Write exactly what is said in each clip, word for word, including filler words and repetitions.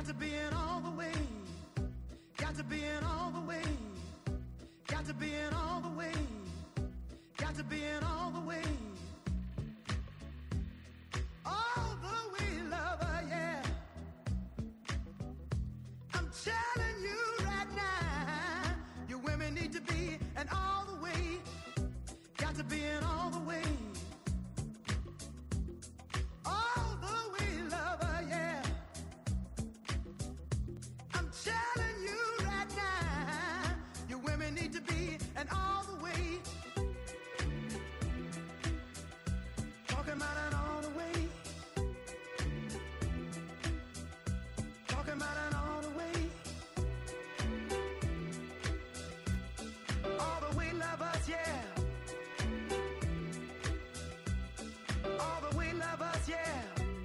to be in all the way. Got to be in all the way. Got to be in all the way. Got to be in all the way. All the way, lover, yeah. I'm telling you right now, you women need to be in all the way. Got to be in all the way. All the way, lover, yeah. I'm telling you right now, you women need to be in all the way. Talking about it all the way. Talking about it all the way. All the way, lovers, yeah. All the way, lovers, yeah.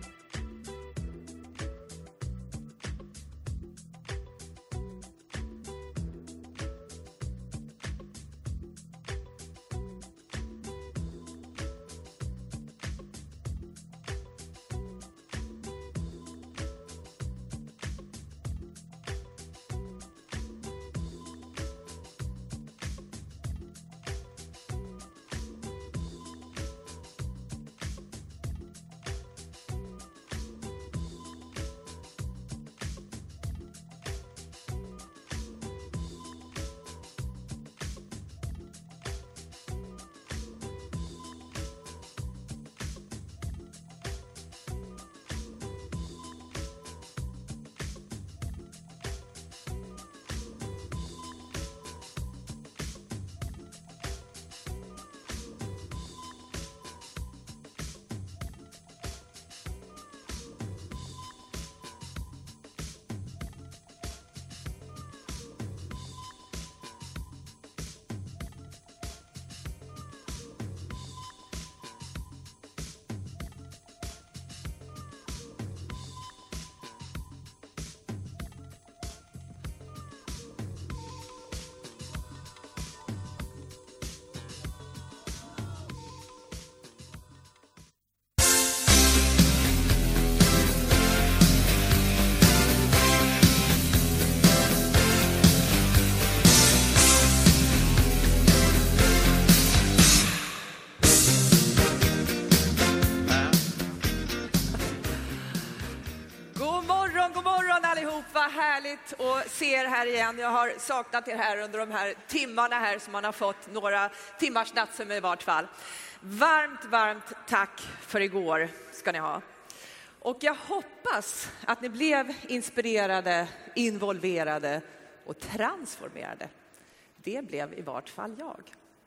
Och ser här igen. Jag har saknat er här under de här timmarna här som man har fått några timmars nattsömn i vart fall. Varmt, varmt tack för igår ska ni ha. Och jag hoppas att ni blev inspirerade, involverade och transformerade. Det blev i vart fall jag.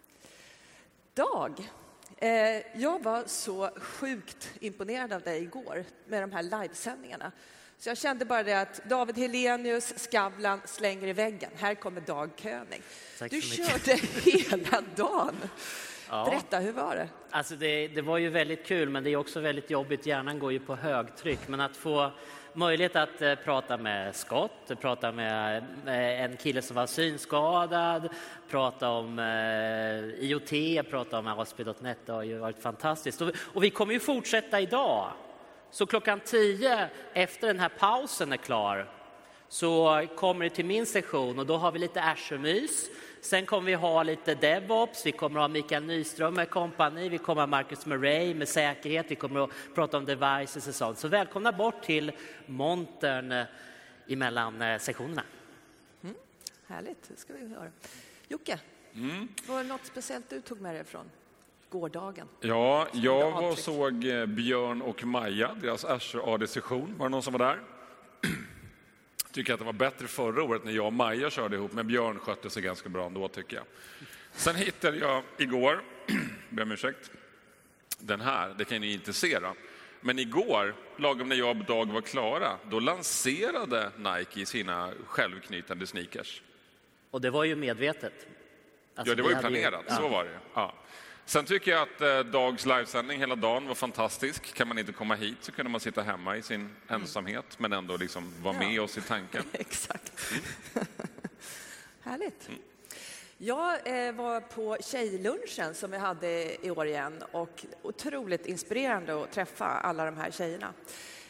Dag, eh, jag var så sjukt imponerad av dig igår med de här livesändningarna. Så jag kände bara det att David Helenius, Skavlan slänger i väggen. Här kommer Dag König. Tack du så körde hela dagen. Ja. Berätta, hur var det? Alltså det, det var ju väldigt kul, men det är också väldigt jobbigt. Hjärnan går ju på högtryck. Men att få möjlighet att eh, prata med Scott, prata med eh, en kille som var synskadad, prata om eh, I O T, prata om A S P punkt net, det har ju varit fantastiskt. Och, och vi kommer ju fortsätta idag. Så klockan tio efter den här pausen är klar så kommer det till min session och då har vi lite Azure-mys. Sen kommer vi ha lite DevOps, vi kommer ha Mikael Nyström med kompani, vi kommer ha Marcus Murray med säkerhet, vi kommer att prata om devices och sånt. Så välkomna bort till montern emellan sessionerna. Mm, härligt, det ska vi höra. Jocke, mm. var det något speciellt du tog med dig från gårdagen? Ja, jag var och såg Björn och Maja, deras Azure A D-session. Var det någon som var där? Tycker att det var bättre förra året när jag och Maja körde ihop, men Björn skötte sig ganska bra ändå, tycker jag. Sen hittade jag igår, ber om ursäkt, den här, det kan ni inte se då. Men igår, lagom när jag och Dag var klara, då lanserade Nike sina självknytande sneakers. Och det var ju medvetet. Alltså, ja, det var ju planerat, ju... så ja. var det. Ja. Sen tycker jag att eh, Dags livesändning hela dagen var fantastisk. Kan man inte komma hit så kunde man sitta hemma i sin ensamhet, men ändå liksom vara ja. med oss i tanken. Exakt. Mm. Härligt. Mm. Jag eh, var på tjejlunchen som vi hade i år igen och otroligt inspirerande att träffa alla de här tjejerna.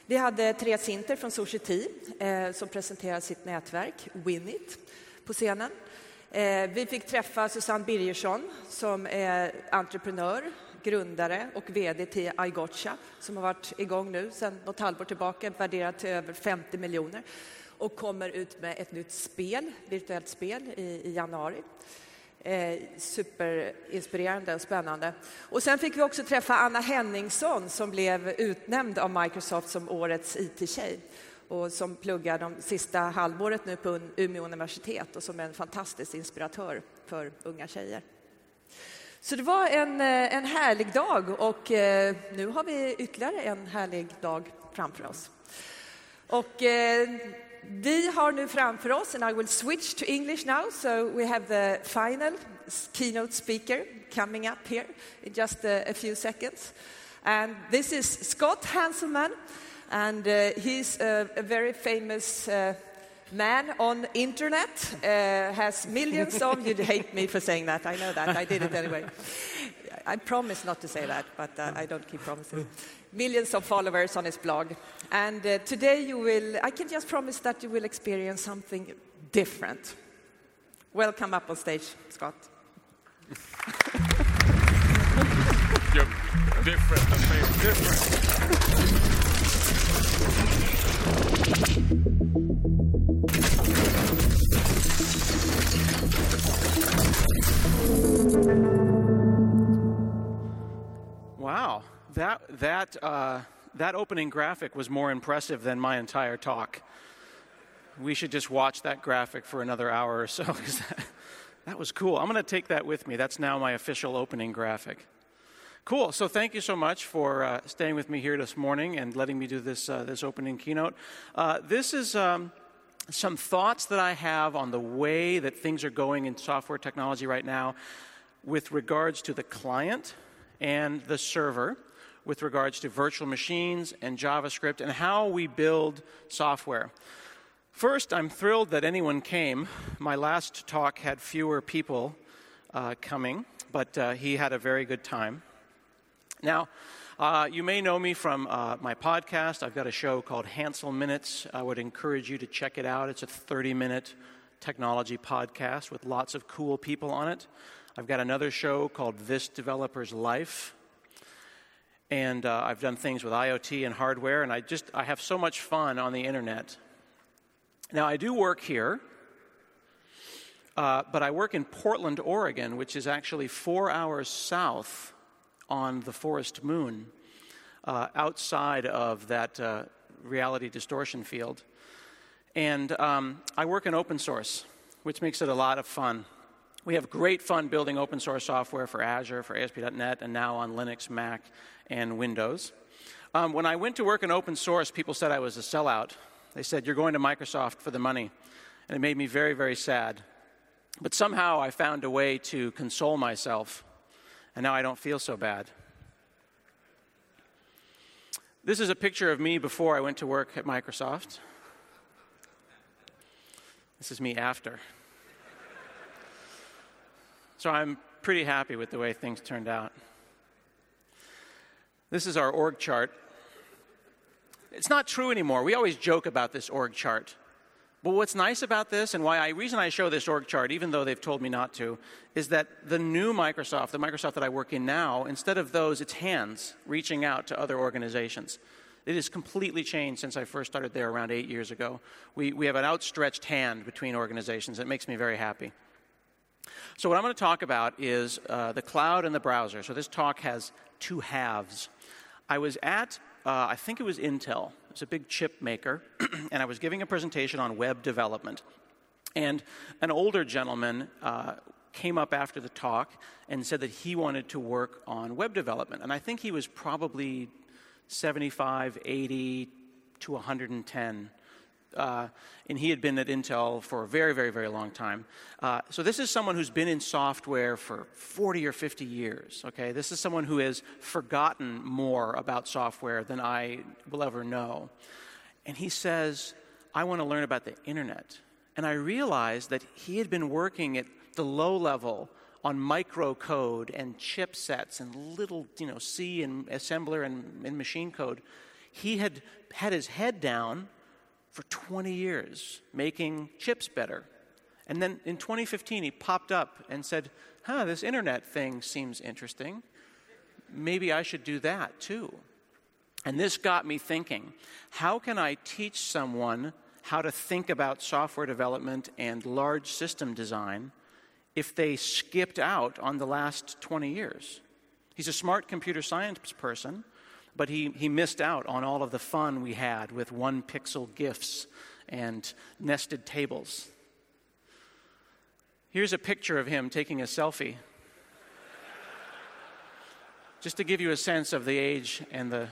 Vi hade Therese Sinter från Society eh, som presenterade sitt nätverk Winit på scenen. Eh, vi fick träffa Susanne Birgersson som är entreprenör, grundare och vd till iGotcha som har varit igång nu sedan något halvår tillbaka, värderat till över femtio miljoner och kommer ut med ett nytt spel, virtuellt spel i, i januari. Eh, superinspirerande och spännande. Och sen fick vi också träffa Anna Henningsson som blev utnämnd av Microsoft som årets I T-tjej och som pluggar de sista halvåret nu på Umeå universitet och som är en fantastisk inspiratör för unga tjejer. Så det var en, en härlig dag och eh, nu har vi ytterligare en härlig dag framför oss. Och eh, vi har nu framför oss, and I will switch to English now, so we have the final keynote speaker coming up here in just a, a few seconds. And this is Scott Hanselman, and uh, he's a, a very famous uh, man on internet, uh, has millions of, you'd hate me for saying that, I know that, I did it anyway. I promise not to say that, but uh, I don't keep promises. Millions of followers on his blog. And uh, today you will, I can just promise that you will experience something different. Welcome up on stage, Scott. Yep. Different, that means different. Wow, that that uh, that opening graphic was more impressive than my entire talk. We should just watch that graphic for another hour or so, because that, that was cool. I'm going to take that with me. That's now my official opening graphic. Cool. So thank you so much for uh, staying with me here this morning and letting me do this uh, this opening keynote. Uh, this is um, some thoughts that I have on the way that things are going in software technology right now with regards to the client and the server, with regards to virtual machines and JavaScript and how we build software. First, I'm thrilled that anyone came. My last talk had fewer people uh, coming, but uh, he had a very good time. Now, uh, you may know me from uh, my podcast. I've got a show called Hansel Minutes. I would encourage you to check it out. It's a thirty-minute technology podcast with lots of cool people on it. I've got another show called This Developer's Life, and uh, I've done things with IoT and hardware, and I just I have so much fun on the internet. Now, I do work here, uh, but I work in Portland, Oregon, which is actually four hours south on the Forest Moon, uh, outside of that uh, reality distortion field. And um, I work in open source, which makes it a lot of fun. We have great fun building open source software for Azure, for A S P dot net, and now on Linux, Mac, and Windows. Um, when I went to work in open source, people said I was a sellout. They said, you're going to Microsoft for the money. And it made me very, very sad. But somehow I found a way to console myself, and now I don't feel so bad. This is a picture of me before I went to work at Microsoft. This is me after. So I'm pretty happy with the way things turned out. This is our org chart. It's not true anymore. We always joke about this org chart. But what's nice about this, and why I reason I show this org chart, even though they've told me not to, is that the new Microsoft, the Microsoft that I work in now, instead of those, it's hands reaching out to other organizations. It has completely changed since I first started there around eight years ago. We, we have an outstretched hand between organizations. It makes me very happy. So what I'm going to talk about is uh, the cloud and the browser. So this talk has two halves. I was at, uh, I think it was Intel. It's a big chip maker, and I was giving a presentation on web development. And an older gentleman uh, came up after the talk and said that he wanted to work on web development. And I think he was probably seventy-five, eighty to one hundred ten. Uh, and he had been at Intel for a very, very, very long time. Uh, so this is someone who's been in software for forty or fifty years, okay? This is someone who has forgotten more about software than I will ever know. And he says, I want to learn about the internet. And I realized that he had been working at the low level on microcode and chipsets and little, you know, C and assembler and, and machine code. he had had his head down for twenty years, making chips better. And then in twenty fifteen, he popped up and said, huh, this internet thing seems interesting. Maybe I should do that too. And this got me thinking, how can I teach someone how to think about software development and large system design if they skipped out on the last twenty years? He's a smart computer science person, but he, he missed out on all of the fun we had with one-pixel GIFs and nested tables. Here's a picture of him taking a selfie, just to give you a sense of the age and the...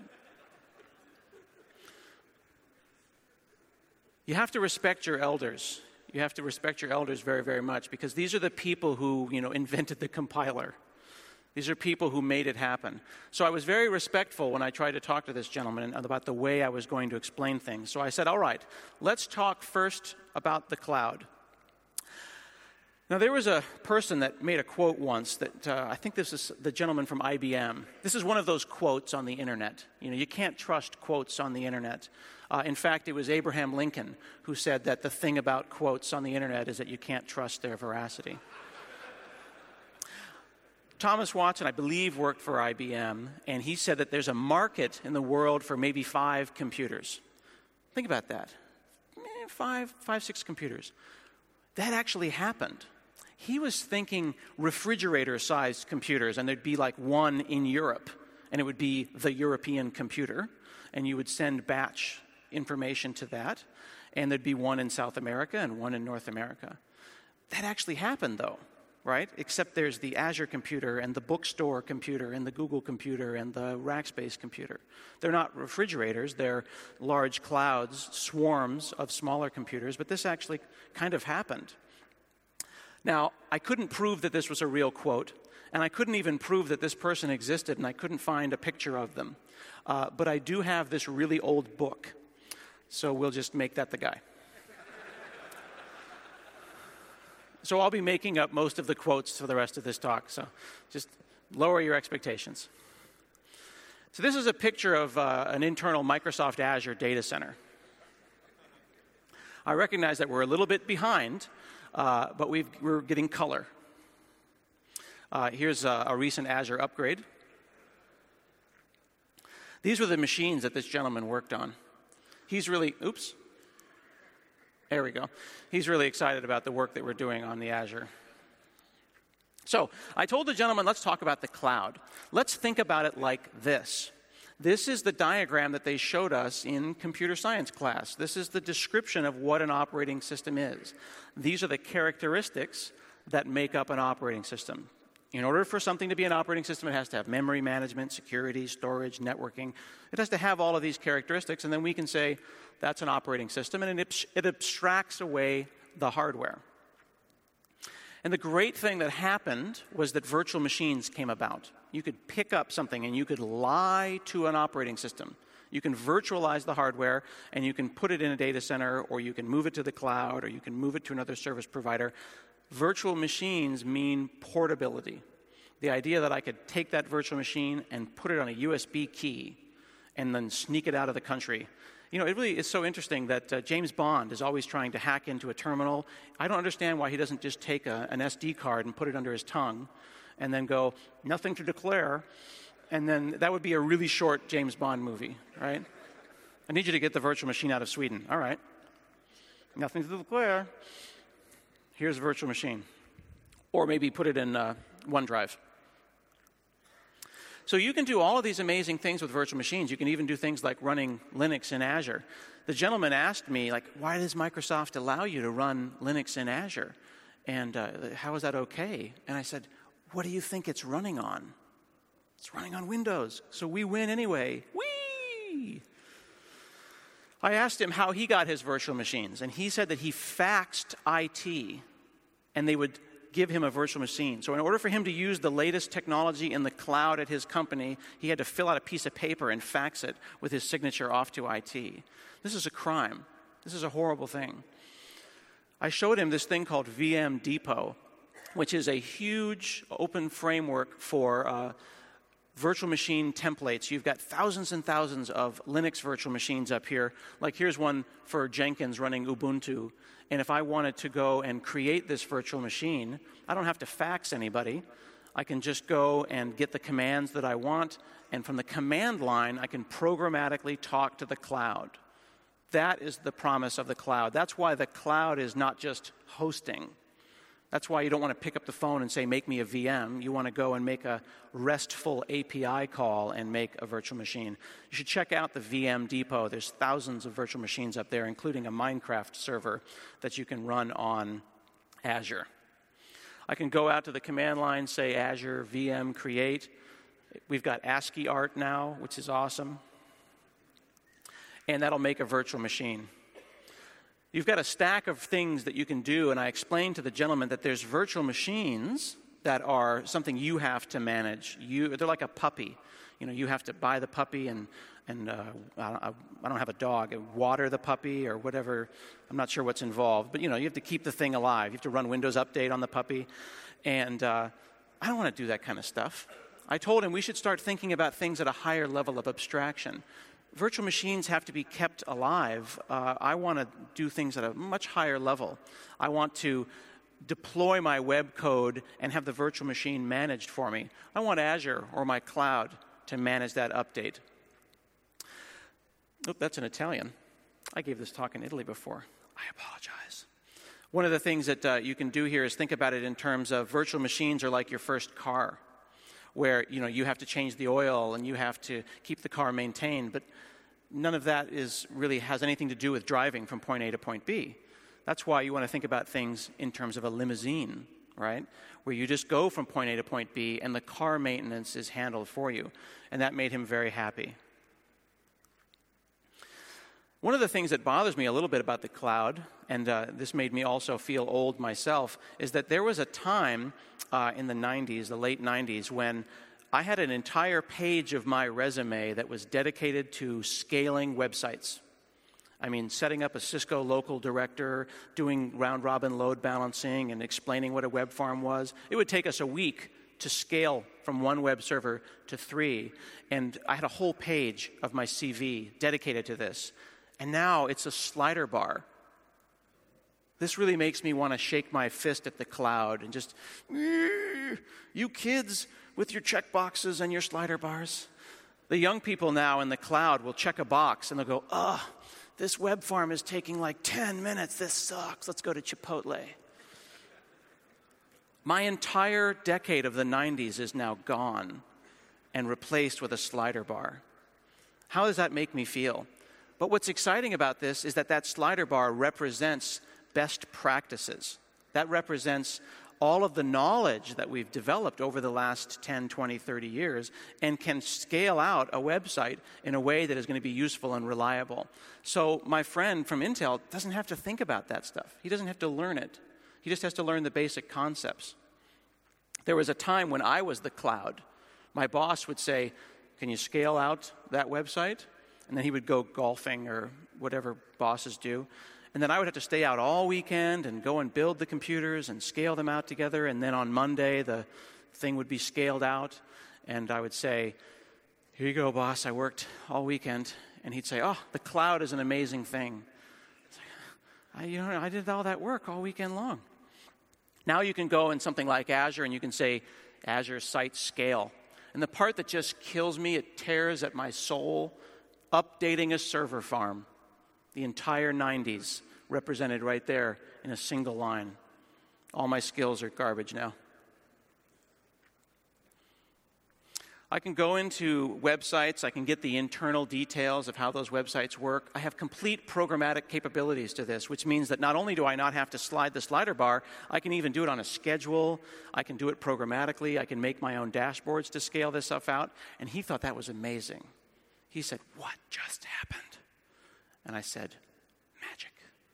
You have to respect your elders. You have to respect your elders very, very much, because these are the people who, you know, invented the compiler. These are people who made it happen. So I was very respectful when I tried to talk to this gentleman about the way I was going to explain things. So I said, all right, let's talk first about the cloud. Now, there was a person that made a quote once that, uh, I think this is the gentleman from I B M. This is one of those quotes on the internet. You know, you can't trust quotes on the internet. Uh, in fact, it was Abraham Lincoln who said that the thing about quotes on the internet is that you can't trust their veracity. Thomas Watson, I believe, worked for I B M, and he said that there's a market in the world for maybe five computers. Think about that. Five, five, six computers. That actually happened. He was thinking refrigerator-sized computers, and there'd be like one in Europe, and it would be the European computer, and you would send batch information to that, and there'd be one in South America and one in North America. That actually happened, though, right? Except there's the Azure computer and the bookstore computer and the Google computer and the Rackspace computer. They're not refrigerators, they're large clouds, swarms of smaller computers, but this actually kind of happened. Now, I couldn't prove that this was a real quote, and I couldn't even prove that this person existed, and I couldn't find a picture of them. Uh, but I do have this really old book, so we'll just make that the guy. So I'll be making up most of the quotes for the rest of this talk, so just lower your expectations. So this is a picture of uh, an internal Microsoft Azure data center. I recognize that we're a little bit behind, uh, but we've, we're getting color. Uh, here's a, a recent Azure upgrade. These were the machines that this gentleman worked on. He's really, oops. There we go. He's really excited about the work that we're doing on the Azure. So I told the gentleman, let's talk about the cloud. Let's think about it like this. This is the diagram that they showed us in computer science class. This is the description of what an operating system is. These are the characteristics that make up an operating system. In order for something to be an operating system, it has to have memory management, security, storage, networking. It has to have all of these characteristics, and then we can say that's an operating system, and it, it abstracts away the hardware. And the great thing that happened was that virtual machines came about. You could pick up something and you could lie to an operating system. You can virtualize the hardware, and you can put it in a data center, or you can move it to the cloud, or you can move it to another service provider. Virtual machines mean portability. The idea that I could take that virtual machine and put it on a U S B key and then sneak it out of the country. You know, it really is so interesting that uh, James Bond is always trying to hack into a terminal. I don't understand why he doesn't just take a, an S D card and put it under his tongue and then go, nothing to declare, and then that would be a really short James Bond movie, right? I need you to get the virtual machine out of Sweden. All right. Nothing to declare. Here's a virtual machine. Or maybe put it in uh, OneDrive. So you can do all of these amazing things with virtual machines. You can even do things like running Linux in Azure. The gentleman asked me, like, why does Microsoft allow you to run Linux in Azure? And uh, how is that okay? And I said, what do you think it's running on? It's running on Windows. So we win anyway. Whee! I asked him how he got his virtual machines, and he said that he faxed I T, and they would give him a virtual machine. So in order for him to use the latest technology in the cloud at his company, he had to fill out a piece of paper and fax it with his signature off to I T. This is a crime. This is a horrible thing. I showed him this thing called V M Depot, which is a huge open framework for uh, virtual machine templates. You've got thousands and thousands of Linux virtual machines up here. Like here's one for Jenkins running Ubuntu. And if I wanted to go and create this virtual machine, I don't have to fax anybody. I can just go and get the commands that I want, and from the command line, I can programmatically talk to the cloud. That is the promise of the cloud. That's why the cloud is not just hosting. That's why you don't want to pick up the phone and say, make me a V M. You want to go and make a RESTful A P I call and make a virtual machine. You should check out the V M Depot. There's thousands of virtual machines up there, including a Minecraft server that you can run on Azure. I can go out to the command line, say Azure V M create. We've got ASCII art now, which is awesome. And that'll make a virtual machine. You've got a stack of things that you can do, and I explained to the gentleman that there's virtual machines that are something you have to manage. You, they're like a puppy. You know, you have to buy the puppy and, and uh, I, I don't have a dog, water the puppy or whatever. I'm not sure what's involved. But, you know, you have to keep the thing alive. You have to run Windows Update on the puppy. And uh, I don't want to do that kind of stuff. I told him we should start thinking about things at a higher level of abstraction. Virtual machines have to be kept alive. Uh, I want to do things at a much higher level. I want to deploy my web code and have the virtual machine managed for me. I want Azure or my cloud to manage that update. Oh, that's in Italian. I gave this talk in Italy before. I apologize. One of the things that uh, you can do here is think about it in terms of virtual machines are like your first car, where you know you have to change the oil and you have to keep the car maintained, but none of that is really has anything to do with driving from point A to point B. That's why you want to think about things in terms of a limousine, right? Where you just go from point A to point B and the car maintenance is handled for you. And that made him very happy. One of the things that bothers me a little bit about the cloud, and uh, this made me also feel old myself, is that there was a time uh, in the nineties, the late nineties, when I had an entire page of my resume that was dedicated to scaling websites. I mean, setting up a Cisco local director, doing round-robin load balancing, and explaining what a web farm was. It would take us a week to scale from one web server to three, and I had a whole page of my C V dedicated to this. And now it's a slider bar. This really makes me want to shake my fist at the cloud and just, you kids with your checkboxes and your slider bars. The young people now in the cloud will check a box and they'll go, oh, this web farm is taking like ten minutes. This sucks. Let's go to Chipotle. My entire decade of the nineties is now gone and replaced with a slider bar. How does that make me feel? But what's exciting about this is that that slider bar represents best practices. That represents all of the knowledge that we've developed over the last ten, twenty, thirty years and can scale out a website in a way that is going to be useful and reliable. So my friend from Intel doesn't have to think about that stuff. He doesn't have to learn it. He just has to learn the basic concepts. There was a time when I was the cloud. My boss would say, can you scale out that website? And then he would go golfing or whatever bosses do. And then I would have to stay out all weekend and go and build the computers and scale them out together. And then on Monday, the thing would be scaled out. And I would say, here you go, boss. I worked all weekend. And he'd say, oh, the cloud is an amazing thing. I, you know, I did all that work all weekend long. Now you can go in something like Azure and you can say, Azure Site Scale. And the part that just kills me, it tears at my soul, updating a server farm. The entire nineties represented right there in a single line. All my skills are garbage now. I can go into websites. I can get the internal details of how those websites work. I have complete programmatic capabilities to this, which means that not only do I not have to slide the slider bar, I can even do it on a schedule. I can do it programmatically. I can make my own dashboards to scale this stuff out. And he thought that was amazing. He said, what just happened? And I said, magic.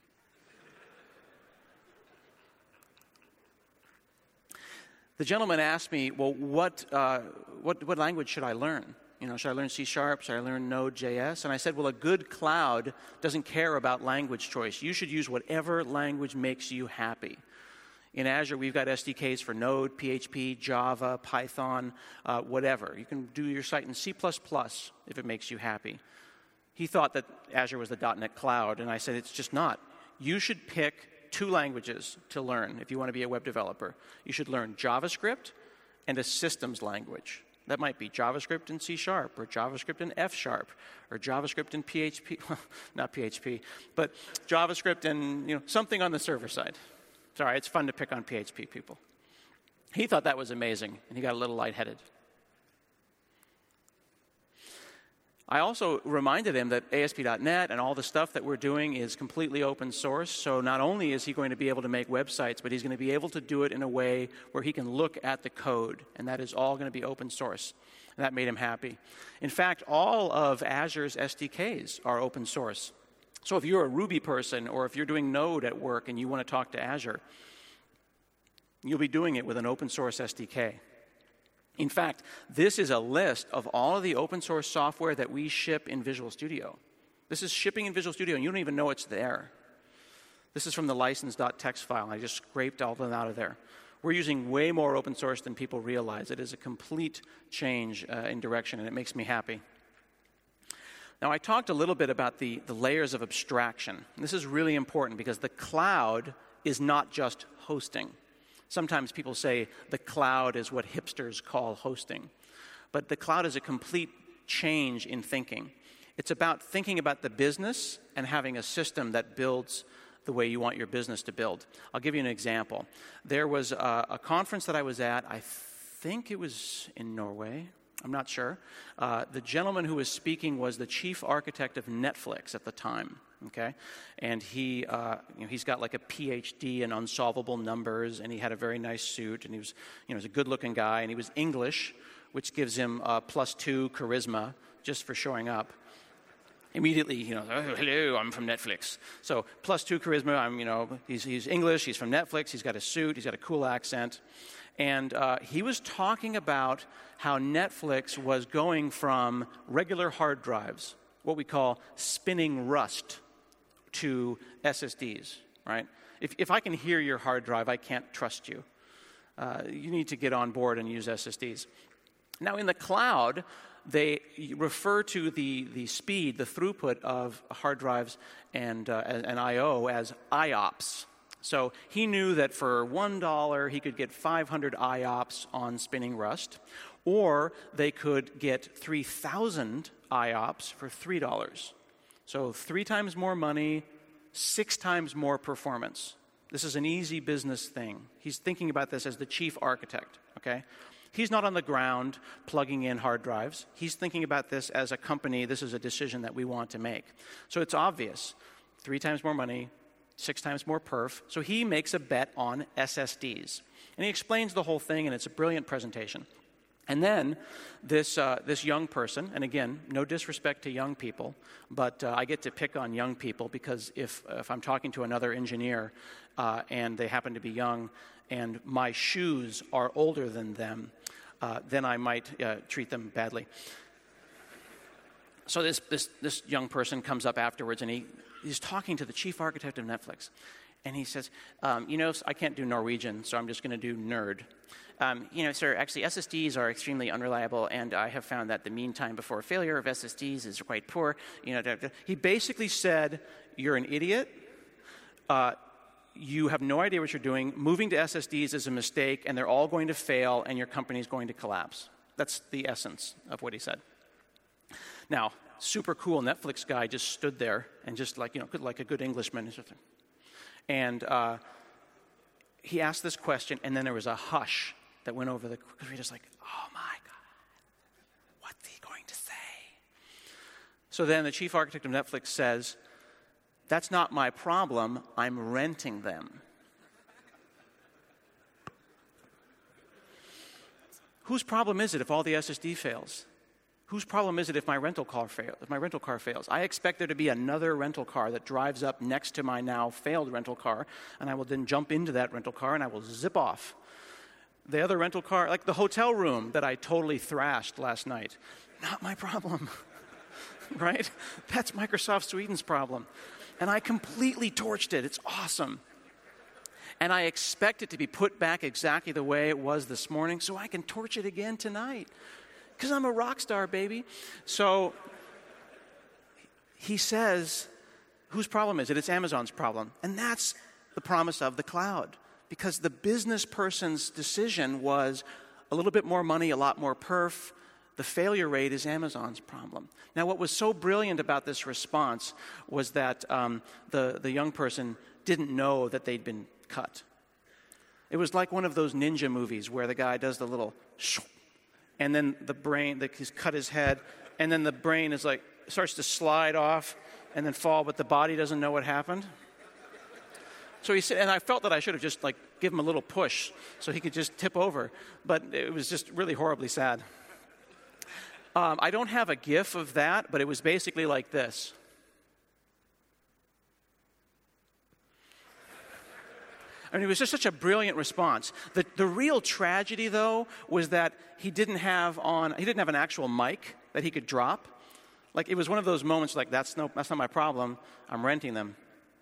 The gentleman asked me, well, what, uh, what, what language should I learn? You know, should I learn C Sharp? Should I learn Node J S? And I said, well, a good cloud doesn't care about language choice. You should use whatever language makes you happy. In Azure, we've got S D Ks for Node, P H P, Java, Python, uh, whatever. You can do your site in C plus plus if it makes you happy. He thought that Azure was the dot net cloud, and I said, it's just not. You should pick two languages to learn if you want to be a web developer. You should learn JavaScript and a systems language. That might be JavaScript in C Sharp, or JavaScript in F Sharp, or JavaScript in P H P, well, not P H P, but JavaScript and, you know, something on the server side. Sorry, it's fun to pick on P H P people. He thought that was amazing, and he got a little lightheaded. I also reminded him that A S P dot net and all the stuff that we're doing is completely open source, so not only is he going to be able to make websites, but he's going to be able to do it in a way where he can look at the code, and that is all going to be open source. And that made him happy. In fact, all of Azure's S D Ks are open source. So if you're a Ruby person, or if you're doing Node at work and you want to talk to Azure, you'll be doing it with an open source S D K. In fact, this is a list of all of the open source software that we ship in Visual Studio. This is shipping in Visual Studio, and you don't even know it's there. This is from the license.txt file. I just scraped all of them out of there. We're using way more open source than people realize. It is a complete change uh, in direction, and it makes me happy. Now, I talked a little bit about the, the layers of abstraction. This is really important because the cloud is not just hosting. Sometimes people say the cloud is what hipsters call hosting. But the cloud is a complete change in thinking. It's about thinking about the business and having a system that builds the way you want your business to build. I'll give you an example. There was a, a conference that I was at, I think it was in Norway. I'm not sure. Uh, the gentleman who was speaking was the chief architect of Netflix at the time, okay? And he, uh, you know, he's got like a P H D in unsolvable numbers, and he had a very nice suit, and he was, you know, he was a good-looking guy, and he was English, which gives him uh, plus two charisma just for showing up. Immediately, you know, oh, hello, I'm from Netflix. So plus two charisma, I'm, you know, he's, he's English, he's from Netflix, he's got a suit, he's got a cool accent. And uh, he was talking about how Netflix was going from regular hard drives, what we call spinning rust, to S S Ds, right? If, if I can hear your hard drive, I can't trust you. Uh, you need to get on board and use S S Ds. Now, in the cloud, they refer to the, the speed, the throughput of hard drives and, uh, and I O as I O P S. So he knew that for one dollar, he could get five hundred I O P S on spinning rust, or they could get three thousand I O P S for three dollars. So three times more money, six times more performance. This is an easy business thing. He's thinking about this as the chief architect, okay? He's not on the ground plugging in hard drives. He's thinking about this as a company. This is a decision that we want to make. So it's obvious. Three times more money, six times more perf. So he makes a bet on S S Ds. And he explains the whole thing, and it's a brilliant presentation. And then this, uh, this young person, and again, no disrespect to young people, but uh, I get to pick on young people because if, if I'm talking to another engineer uh, and they happen to be young and my shoes are older than them, uh, then I might uh, treat them badly. So this, this, this young person comes up afterwards, and he, he's talking to the chief architect of Netflix. And he says, um, you know, I can't do Norwegian, so I'm just going to do nerd. Um, you know, sir, actually, S S Ds are extremely unreliable, and I have found that the mean time before failure of S S Ds is quite poor. You know, da, da. He basically said, you're an idiot. Uh, you have no idea what you're doing. Moving to S S Ds is a mistake, and they're all going to fail, and your company's going to collapse. That's the essence of what he said. Now, super cool Netflix guy just stood there and just like, you know, like a good Englishman. And uh, he asked this question, and then there was a hush that went over the, because we're just like, oh my God, what's he going to say? So then the chief architect of Netflix says, that's not my problem, I'm renting them. Whose problem is it if all the S S D fails? Whose problem is it if my rental car fails? If my rental car fails, I expect there to be another rental car that drives up next to my now failed rental car, and I will then jump into that rental car and I will zip off. The other rental car, like the hotel room that I totally thrashed last night, not my problem, right? That's Microsoft Sweden's problem, and I completely torched it. It's awesome. and I expect it to be put back exactly the way it was this morning so I can torch it again tonight. Because I'm a rock star, baby. So he says, whose problem is it? It's Amazon's problem. And that's the promise of the cloud. Because the business person's decision was a little bit more money, a lot more perf. The failure rate is Amazon's problem. Now, what was so brilliant about this response was that um, the, the young person didn't know that they'd been cut. It was like one of those ninja movies where the guy does the little shoo, and then the brain, the, he's cut his head, and then the brain is like, starts to slide off and then fall, but the body doesn't know what happened. So he said, and I felt that I should have just like give him a little push so he could just tip over, but it was just really horribly sad. Um, I don't have a GIF of that, but it was basically like this. I mean, it was just such a brilliant response. The, the real tragedy, though, was that he didn't have on he didn't have an actual mic that he could drop. Like, it was one of those moments like, that's no that's not my problem. I'm renting them.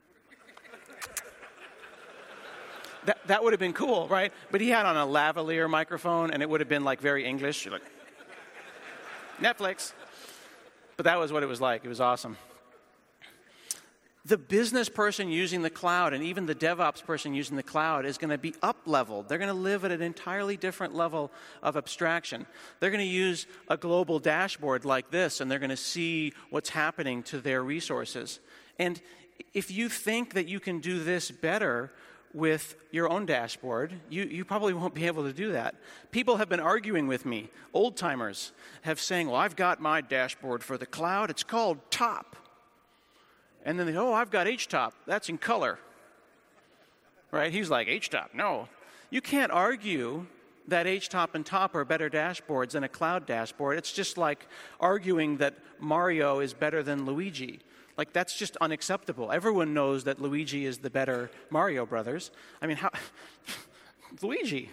that that would have been cool, right? But he had on a lavalier microphone, and it would have been like very English. You're like, Netflix. But that was what it was like. It was awesome. The business person using the cloud and even the DevOps person using the cloud is going to be up-leveled. They're going to live at an entirely different level of abstraction. They're going to use a global dashboard like this, and they're going to see what's happening to their resources. And if you think that you can do this better with your own dashboard, you, you probably won't be able to do that. People have been arguing with me. Old-timers have saying, well, I've got my dashboard for the cloud. It's called Top. And then they, oh, I've got H top. That's in color. Right? He's like, H top, no. You can't argue that H top and Top are better dashboards than a cloud dashboard. It's just like arguing that Mario is better than Luigi. Like, that's just unacceptable. Everyone knows that Luigi is the better Mario Brothers. I mean, how... Luigi.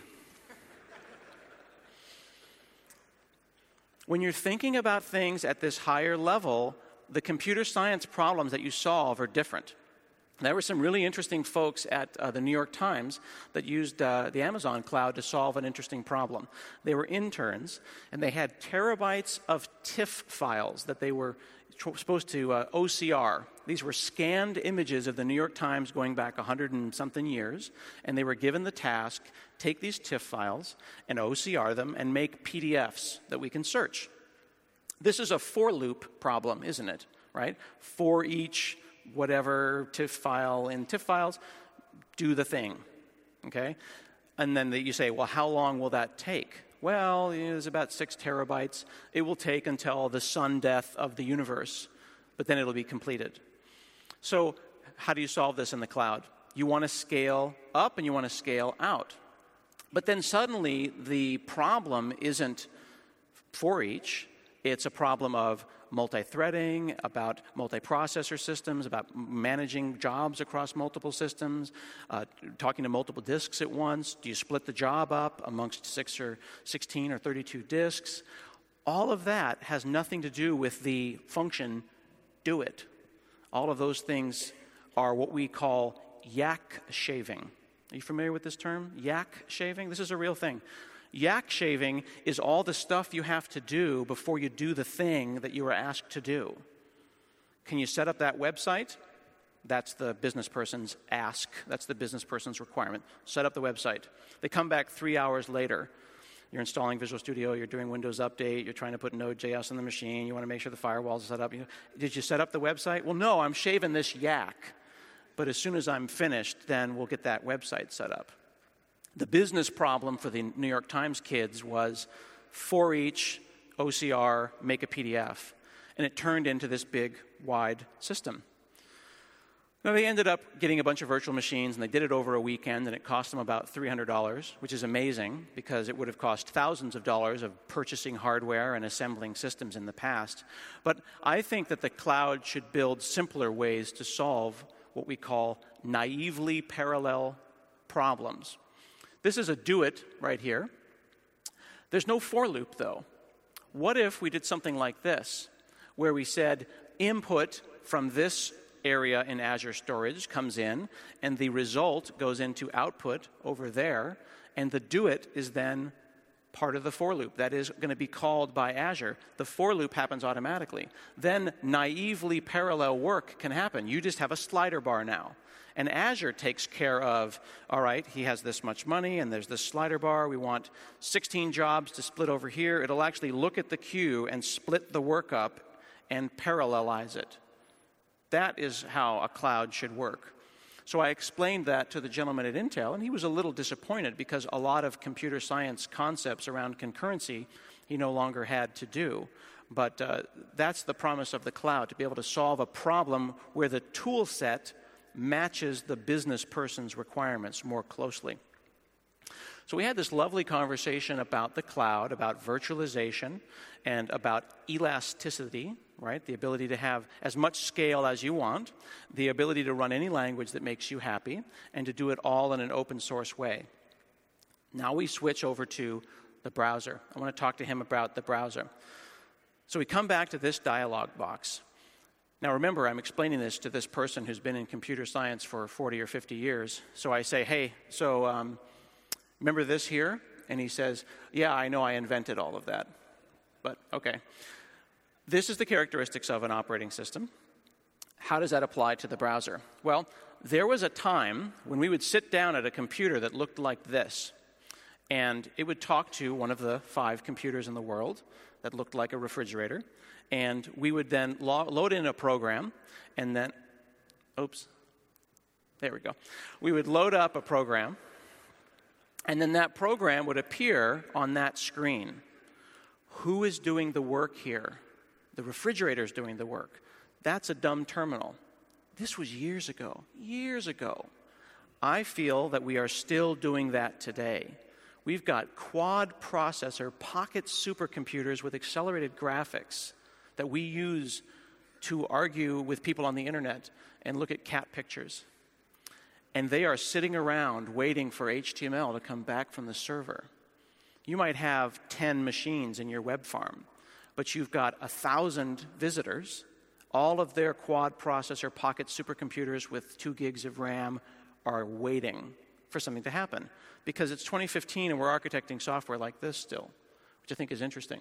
When you're thinking about things at this higher level, the computer science problems that you solve are different. There were some really interesting folks at uh, the New York Times that used uh, the Amazon cloud to solve an interesting problem. They were interns, and they had terabytes of TIFF files that they were tr- supposed to uh, O C R. These were scanned images of the New York Times going back a hundred and something years, and they were given the task, take these TIFF files and O C R them and make P D Fs that we can search. This is a for loop problem, isn't it? Right? For each whatever TIFF file in TIFF files, do the thing. Okay? And then the, you say, well, how long will that take? Well, you know, it's about six terabytes. It will take until the sun death of the universe, but then it'll be completed. So how do you solve this in the cloud? You want to scale up and you want to scale out. But then suddenly the problem isn't for each. It's a problem of multi-threading, about multiprocessor systems, about managing jobs across multiple systems, uh, talking to multiple disks at once. Do you split the job up amongst six or sixteen or thirty-two disks? All of that has nothing to do with the function do it. All of those things are what we call yak shaving. Are you familiar with this term? Yak shaving? This is a real thing. Yak shaving is all the stuff you have to do before you do the thing that you were asked to do. Can you set up that website? That's the business person's ask. That's the business person's requirement. Set up the website. They come back three hours later. You're installing Visual Studio. You're doing Windows Update. You're trying to put Node.js on the machine. You want to make sure the firewall's set up. You know, did you set up the website? Well, no, I'm shaving this yak. But as soon as I'm finished, then we'll get that website set up. The business problem for the New York Times kids was for each O C R, make a P D F. And it turned into this big, wide system. Now, they ended up getting a bunch of virtual machines, and they did it over a weekend, and it cost them about three hundred dollars, which is amazing because it would have cost thousands of dollars of purchasing hardware and assembling systems in the past. But I think that the cloud should build simpler ways to solve what we call naively parallel problems. This is a do it right here. There's no for loop, though. What if we did something like this, where we said input from this area in Azure Storage comes in, and the result goes into output over there, and the do it is then part of the for loop. That is going to be called by Azure. The for loop happens automatically. Then naively parallel work can happen. You just have a slider bar now. And Azure takes care of, all right, he has this much money, and there's this slider bar. We want sixteen jobs to split over here. It'll actually look at the queue and split the work up and parallelize it. That is how a cloud should work. So I explained that to the gentleman at Intel, and he was a little disappointed because a lot of computer science concepts around concurrency he no longer had to do. But uh, that's the promise of the cloud, to be able to solve a problem where the tool set matches the business person's requirements more closely. So we had this lovely conversation about the cloud, about virtualization, and about elasticity, right? The ability to have as much scale as you want, the ability to run any language that makes you happy, and to do it all in an open source way. Now we switch over to the browser. I want to talk to him about the browser. So we come back to this dialog box. Now remember, I'm explaining this to this person who's been in computer science for forty or fifty years. So I say, hey, so um, remember this here? And he says, yeah, I know I invented all of that. But okay. This is the characteristics of an operating system. How does that apply to the browser? Well, there was a time when we would sit down at a computer that looked like this, and it would talk to one of the five computers in the world that looked like a refrigerator, and we would then lo- load in a program, and then, oops, there we go. We would load up a program, and then that program would appear on that screen. Who is doing the work here? The refrigerator is doing the work. That's a dumb terminal. This was years ago, years ago. I feel that we are still doing that today. We've got quad processor pocket supercomputers with accelerated graphics that we use to argue with people on the internet and look at cat pictures. And they are sitting around waiting for H T M L to come back from the server. You might have ten machines in your web farm, but you've got a thousand visitors. All of their quad processor pocket supercomputers with two gigs of RAM are waiting for something to happen because it's twenty fifteen and we're architecting software like this still, which I think is interesting.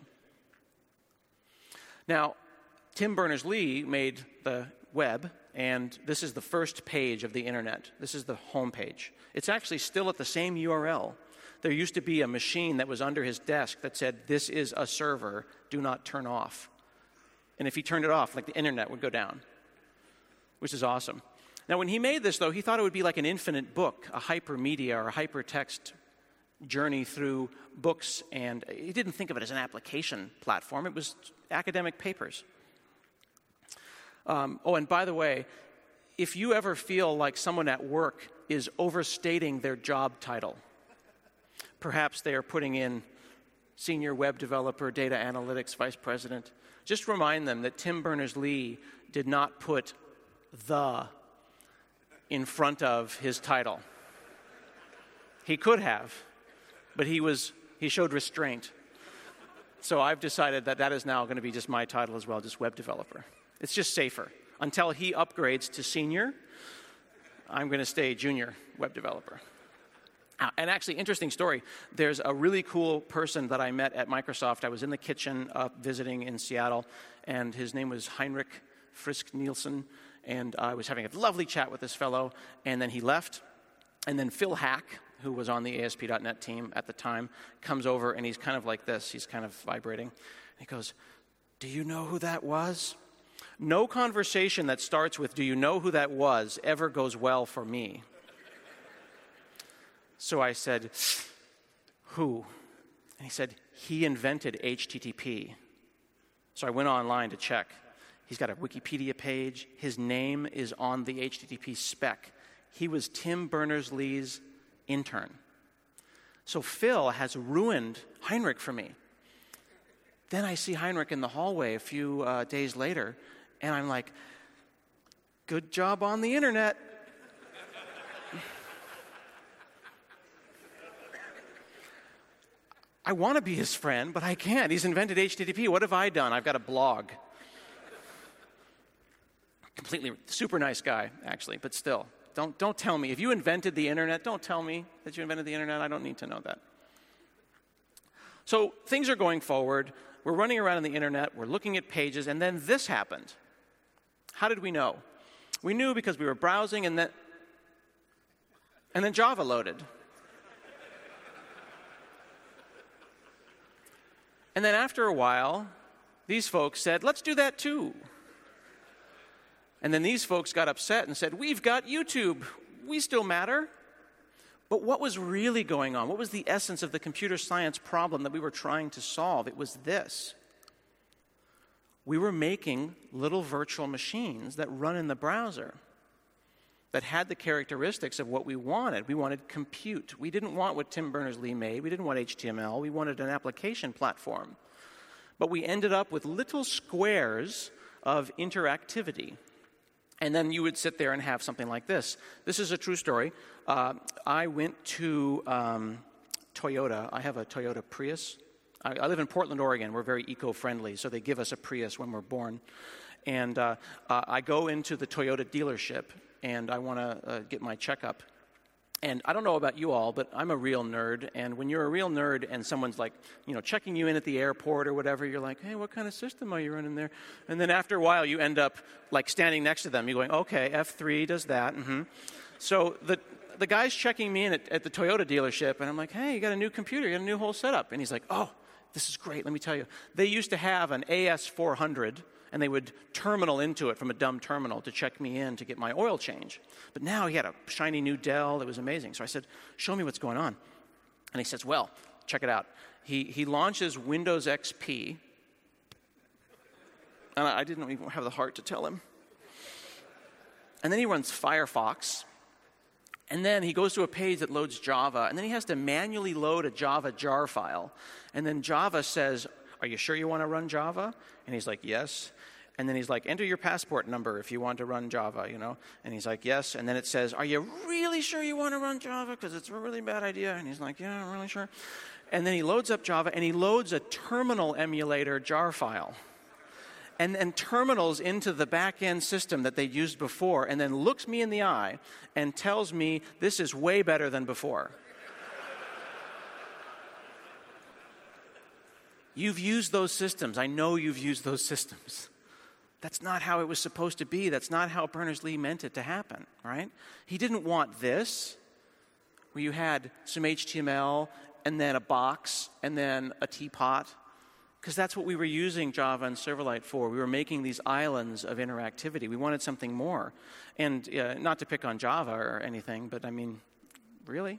Now, Tim Berners-Lee made the web, and this is the first page of the internet. This is the home page. It's actually still at the same U R L. There used to be a machine that was under his desk that said, "This is a server, do not turn off." And if he turned it off, like the internet would go down, which is awesome. Now, when he made this, though, he thought it would be like an infinite book, a hypermedia or a hypertext journey through books, and he didn't think of it as an application platform. It was academic papers. Um, oh, and by the way, if you ever feel like someone at work is overstating their job title, perhaps they are putting in senior web developer, data analytics vice president, just remind them that Tim Berners-Lee did not put the in front of his title. He could have, but he was he showed restraint. So I've decided that that is now going to be just my title as well, just web developer. It's just safer. Until he upgrades to senior, I'm going to stay junior web developer. Uh, and actually, interesting story, there's a really cool person that I met at Microsoft. I was in the kitchen uh, visiting in Seattle, and his name was Heinrich Frisk Nielsen, and I was having a lovely chat with this fellow, and then he left. And then Phil Hack, who was on the A S P dot net team at the time, comes over, and he's kind of like this. He's kind of vibrating. He goes, "Do you know who that was?" No conversation that starts with, "Do you know who that was?" ever goes well for me. So I said, "Who?" And he said, "He invented H T T P." So I went online to check. He's got a Wikipedia page. His name is on the H T T P spec. He was Tim Berners-Lee's intern. So Phil has ruined Heinrich for me. Then I see Heinrich in the hallway a few uh, days later, and I'm like, "Good job on the internet." I want to be his friend, but I can't. He's invented H T T P. What have I done? I've got a blog. Completely, super nice guy, actually, but still. Don't, don't tell me. If you invented the internet, don't tell me that you invented the internet. I don't need to know that. So things are going forward. We're running around on the internet. We're looking at pages, and then this happened. How did we know? We knew because we were browsing, and then, and then Java loaded. And then after a while, these folks said, let's do that too. And then these folks got upset and said, we've got YouTube. We still matter. But what was really going on? What was the essence of the computer science problem that we were trying to solve? It was this. We were making little virtual machines that run in the browser that had the characteristics of what we wanted. We wanted compute. We didn't want what Tim Berners-Lee made. We didn't want H T M L. We wanted an application platform. But we ended up with little squares of interactivity. And then you would sit there and have something like this. This is a true story. Uh, I went to um, Toyota. I have a Toyota Prius. I, I live in Portland, Oregon. We're very eco-friendly, so they give us a Prius when we're born. And uh, uh, I go into the Toyota dealership, and I want to uh, get my checkup. And I don't know about you all, but I'm a real nerd. And when you're a real nerd and someone's like, you know, checking you in at the airport or whatever, you're like, hey, what kind of system are you running there? And then after a while, you end up like standing next to them. You're going, okay, F three does that. Mm-hmm. So the the guy's checking me in at, at the Toyota dealership, and I'm like, hey, you got a new computer, you got a new whole setup. And he's like, oh, this is great. Let me tell you. They used to have an A S four hundred, and they would terminal into it from a dumb terminal to check me in to get my oil change. But now he had a shiny new Dell. It was amazing. So I said, show me what's going on. And he says, well, check it out. He, he launches Windows X P. And I didn't even have the heart to tell him. And then he runs Firefox. And then he goes to a page that loads Java. And then he has to manually load a Java jar file. And then Java says, are you sure you want to run Java? And he's like, yes. And then he's like, enter your passport number if you want to run Java, you know? And he's like, yes. And then it says, are you really sure you want to run Java? Because it's a really bad idea. And he's like, yeah, I'm really sure. And then he loads up Java, and he loads a terminal emulator jar file. And then terminals into the back-end system that they used before, and then looks me in the eye and tells me this is way better than before. You've used those systems. I know you've used those systems. That's not how it was supposed to be. That's not how Berners-Lee meant it to happen, right? He didn't want this, where you had some H T M L and then a box and then a teapot, because that's what we were using Java and Silverlight for. We were making these islands of interactivity. We wanted something more. And uh, not to pick on Java or anything, but I mean, really?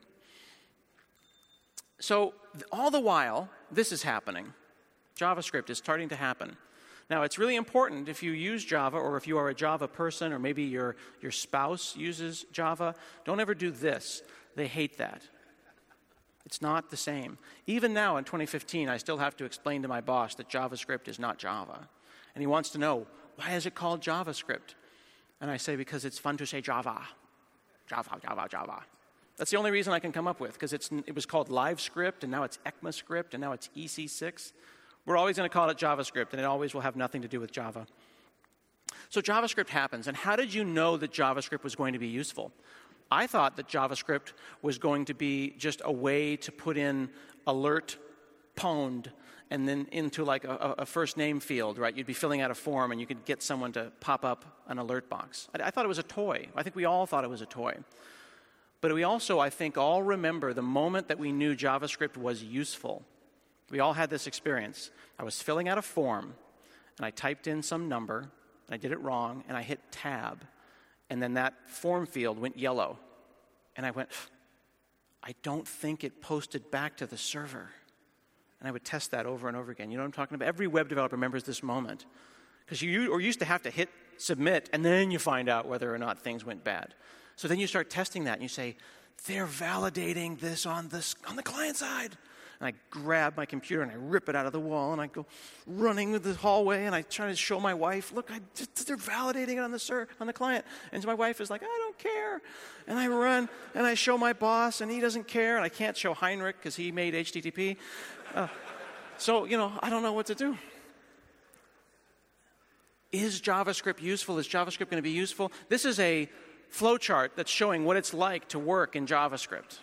So all the while, this is happening. JavaScript is starting to happen. Now, it's really important if you use Java, or if you are a Java person, or maybe your, your spouse uses Java, don't ever do this. They hate that. It's not the same. Even now in twenty fifteen, I still have to explain to my boss that JavaScript is not Java. And he wants to know, why is it called JavaScript? And I say, because it's fun to say Java. Java, Java, Java. That's the only reason I can come up with, because it's it was called LiveScript, and now it's ECMAScript, and now it's E C six. We're always going to call it JavaScript, and it always will have nothing to do with Java. So JavaScript happens, and how did you know that JavaScript was going to be useful? I thought that JavaScript was going to be just a way to put in alert pwned and then into like a, a first name field, right? You'd be filling out a form, and you could get someone to pop up an alert box. I, I thought it was a toy. I think we all thought it was a toy. But we also, I think, all remember the moment that we knew JavaScript was useful. We all had this experience. I was filling out a form, and I typed in some number, and I did it wrong, and I hit tab, and then that form field went yellow. And I went, I don't think it posted back to the server. And I would test that over and over again. You know what I'm talking about? Every web developer remembers this moment. Because you or used to have to hit submit, and then you find out whether or not things went bad. So then you start testing that, and you say, they're validating this on, this, on the client side. And I grab my computer, and I rip it out of the wall, and I go running the hallway, and I try to show my wife, look, I, they're validating it on the ser- on the client. And so my wife is like, I don't care. And I run, and I show my boss, and he doesn't care, and I can't show Heinrich because he made H T T P. Uh, so, you know, I don't know what to do. Is JavaScript useful? Is JavaScript going to be useful? This is a flowchart that's showing what it's like to work in JavaScript.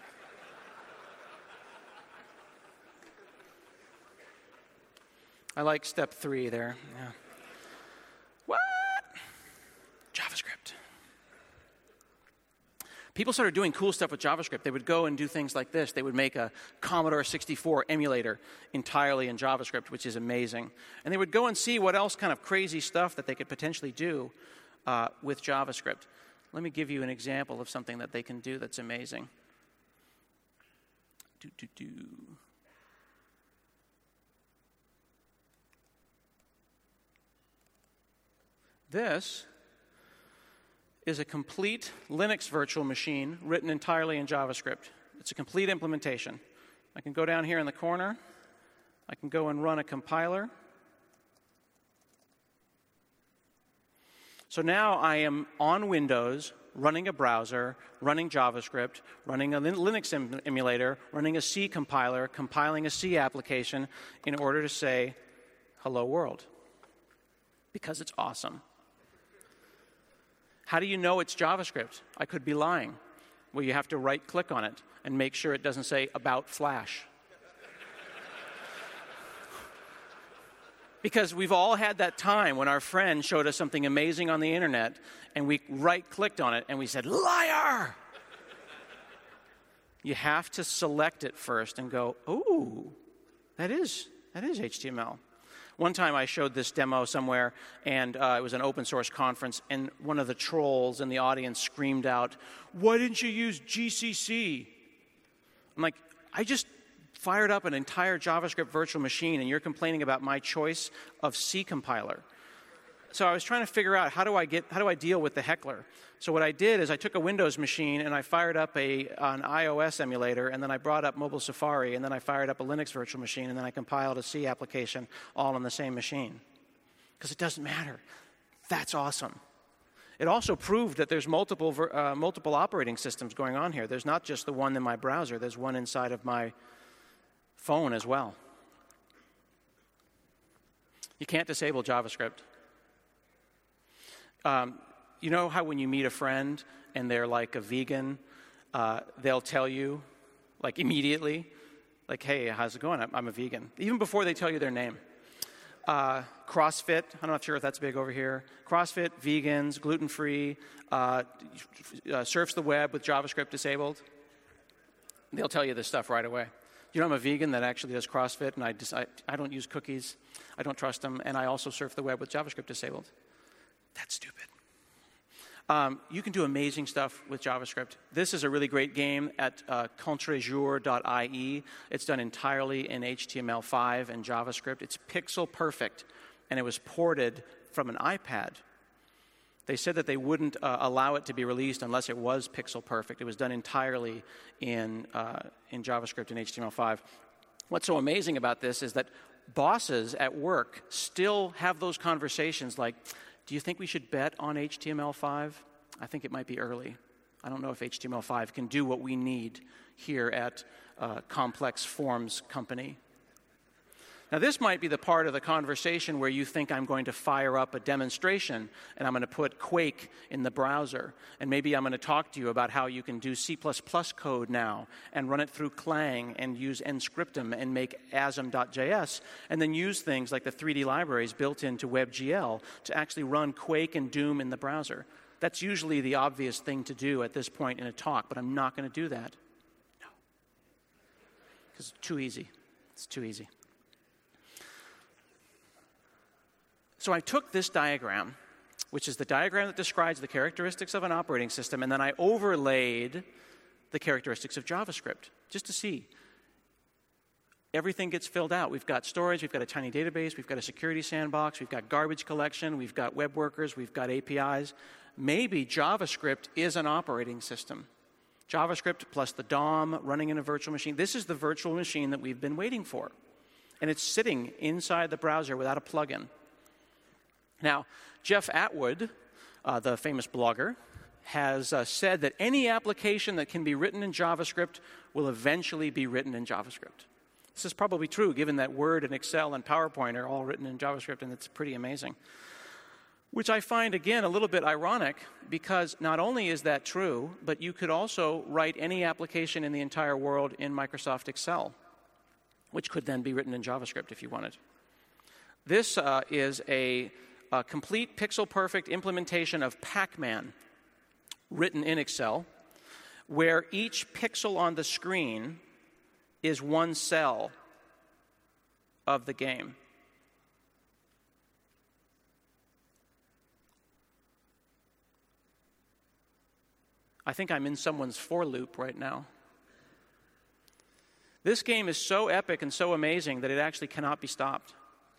I like step three there. Yeah. What? JavaScript. People started doing cool stuff with JavaScript. They would go and do things like this. They would make a Commodore sixty-four emulator entirely in JavaScript, which is amazing. And they would go and see what else kind of crazy stuff that they could potentially do uh, with JavaScript. Let me give you an example of something that they can do that's amazing. Do, do, do. This is a complete Linux virtual machine written entirely in JavaScript. It's a complete implementation. I can go down here in the corner. I can go and run a compiler. So now I am on Windows, running a browser, running JavaScript, running a Linux em- emulator, running a C compiler, compiling a C application in order to say, hello world, because it's awesome. How do you know it's JavaScript? I could be lying. Well, you have to right-click on it and make sure it doesn't say About Flash. Because we've all had that time when our friend showed us something amazing on the internet, and we right-clicked on it, and we said, liar! You have to select it first and go, ooh, that is, that is H T M L. One time I showed this demo somewhere, and uh, it was an open source conference, and one of the trolls in the audience screamed out, why didn't you use G C C? I'm like, I just fired up an entire JavaScript virtual machine, and you're complaining about my choice of C compiler. So I was trying to figure out, how do I get, how do I deal with the heckler? So what I did is I took a Windows machine and I fired up a, an iOS emulator, and then I brought up Mobile Safari, and then I fired up a Linux virtual machine, and then I compiled a C application all on the same machine. Because it doesn't matter. That's awesome. It also proved that there's multiple, uh, multiple operating systems going on here. There's not just the one in my browser. There's one inside of my phone as well. You can't disable JavaScript. Um, you know how when you meet a friend and they're like a vegan, uh, they'll tell you, like immediately, like, hey, how's it going? I'm, I'm a vegan. Even before they tell you their name. Uh, CrossFit, I'm not sure if that's big over here. CrossFit, vegans, gluten-free, uh, uh, surfs the web with JavaScript disabled. They'll tell you this stuff right away. You know, I'm a vegan that actually does CrossFit, and I, just, I, I don't use cookies. I don't trust them, and I also surf the web with JavaScript disabled. That's stupid. Um, you can do amazing stuff with JavaScript. This is a really great game at uh, contrejour dot I E. It's done entirely in H T M L five and JavaScript. It's pixel perfect, and it was ported from an iPad. They said that they wouldn't uh, allow it to be released unless it was pixel perfect. It was done entirely in, uh, in JavaScript and H T M L five. What's so amazing about this is that bosses at work still have those conversations like, do you think we should bet on H T M L five? I think it might be early. I don't know if H T M L five can do what we need here at uh, Complex Forms Company. Now, this might be the part of the conversation where you think I'm going to fire up a demonstration and I'm going to put Quake in the browser. And maybe I'm going to talk to you about how you can do C plus plus code now and run it through Clang and use Nscriptum and make asm dot J S, and then use things like the three D libraries built into WebGL to actually run Quake and Doom in the browser. That's usually the obvious thing to do at this point in a talk, but I'm not going to do that. No. Because it's too easy. It's too easy. So I took this diagram, which is the diagram that describes the characteristics of an operating system, and then I overlaid the characteristics of JavaScript, just to see. Everything gets filled out. We've got storage, we've got a tiny database, we've got a security sandbox, we've got garbage collection, we've got web workers, we've got A P Is. Maybe JavaScript is an operating system. JavaScript plus the D O M running in a virtual machine. This is the virtual machine that we've been waiting for. And it's sitting inside the browser without a plugin. Now, Jeff Atwood, uh, the famous blogger, has uh, said that any application that can be written in JavaScript will eventually be written in JavaScript. This is probably true, given that Word and Excel and PowerPoint are all written in JavaScript, and it's pretty amazing. which I find, again, a little bit ironic, because not only is that true, but you could also write any application in the entire world in Microsoft Excel, which could then be written in JavaScript if you wanted. This uh, is a, a complete pixel-perfect implementation of Pac-Man written in Excel, where each pixel on the screen is one cell of the game. I think I'm in someone's for loop right now. This game is so epic and so amazing that it actually cannot be stopped.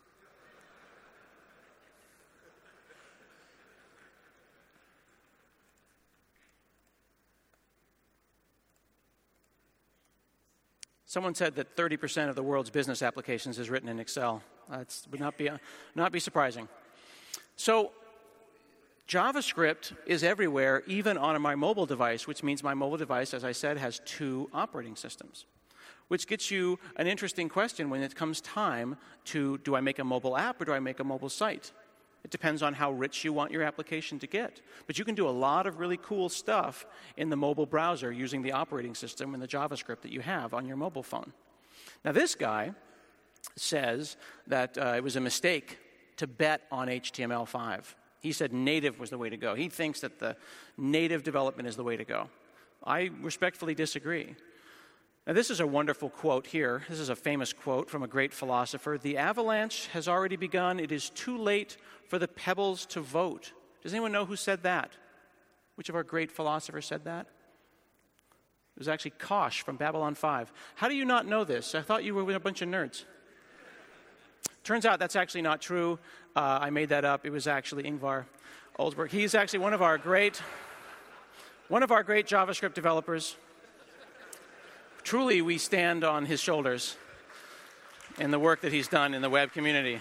Someone said that thirty percent of the world's business applications is written in Excel. That would not be, uh, not be surprising. So JavaScript is everywhere, even on my mobile device, which means my mobile device, as I said, has two operating systems, which gets you an interesting question when it comes time to, do I make a mobile app or do I make a mobile site? It depends on how rich you want your application to get. But you can do a lot of really cool stuff in the mobile browser using the operating system and the JavaScript that you have on your mobile phone. Now, this guy says that uh, it was a mistake to bet on H T M L five. He said native was the way to go. He thinks that the native development is the way to go. I respectfully disagree. Now, this is a wonderful quote here. This is a famous quote from a great philosopher. "The avalanche has already begun. It is too late for the pebbles to vote." Does anyone know who said that? Which of our great philosophers said that? It was actually Kosh from Babylon five. How do you not know this? I thought you were with a bunch of nerds. Turns out that's actually not true. Uh, I made that up. It was actually Ingvar Oldsberg. He's actually one of our great, one of our great JavaScript developers. Truly, we stand on his shoulders in the work that he's done in the web community.